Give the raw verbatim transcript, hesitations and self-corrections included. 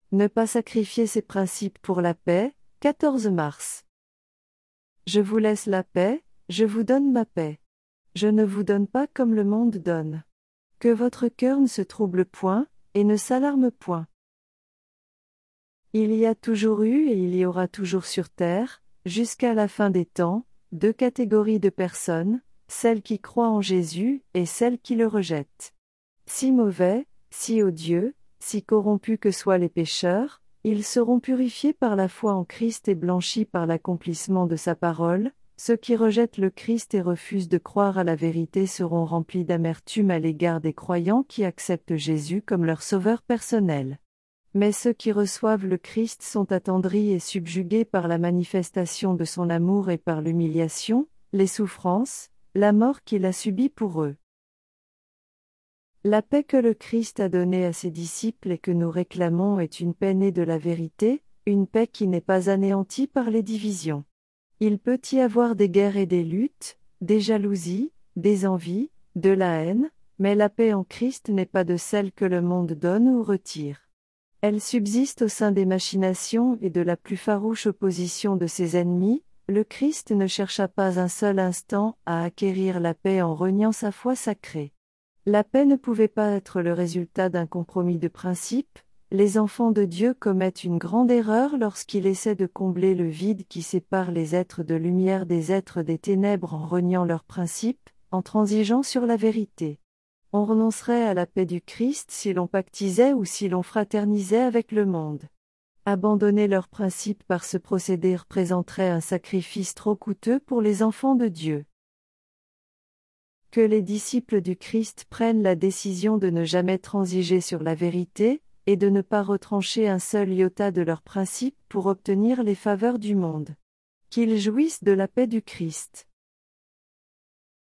Ne pas sacrifier ses principes pour la paix, quatorze mars. Je vous laisse la paix, je vous donne ma paix. Je ne vous donne pas comme le monde donne. Que votre cœur ne se trouble point, et ne s'alarme point. Il y a toujours eu et il y aura toujours sur terre, jusqu'à la fin des temps, deux catégories de personnes, celles qui croient en Jésus et celles qui le rejettent. Si mauvais, si odieux, si corrompus que soient les pécheurs, ils seront purifiés par la foi en Christ et blanchis par l'accomplissement de sa parole. Ceux qui rejettent le Christ et refusent de croire à la vérité seront remplis d'amertume à l'égard des croyants qui acceptent Jésus comme leur sauveur personnel. Mais ceux qui reçoivent le Christ sont attendris et subjugués par la manifestation de son amour et par l'humiliation, les souffrances, la mort qu'il a subie pour eux. La paix que le Christ a donnée à ses disciples et que nous réclamons est une paix née de la vérité, une paix qui n'est pas anéantie par les divisions. Il peut y avoir des guerres et des luttes, des jalousies, des envies, de la haine, mais la paix en Christ n'est pas de celle que le monde donne ou retire. Elle subsiste au sein des machinations et de la plus farouche opposition de ses ennemis. Le Christ ne chercha pas un seul instant à acquérir la paix en reniant sa foi sacrée. La paix ne pouvait pas être le résultat d'un compromis de principe. Les enfants de Dieu commettent une grande erreur lorsqu'ils essaient de combler le vide qui sépare les êtres de lumière des êtres des ténèbres en reniant leurs principes, en transigeant sur la vérité. On renoncerait à la paix du Christ si l'on pactisait ou si l'on fraternisait avec le monde. Abandonner leurs principes par ce procédé représenterait un sacrifice trop coûteux pour les enfants de Dieu. Que les disciples du Christ prennent la décision de ne jamais transiger sur la vérité, et de ne pas retrancher un seul iota de leurs principes pour obtenir les faveurs du monde. Qu'ils jouissent de la paix du Christ.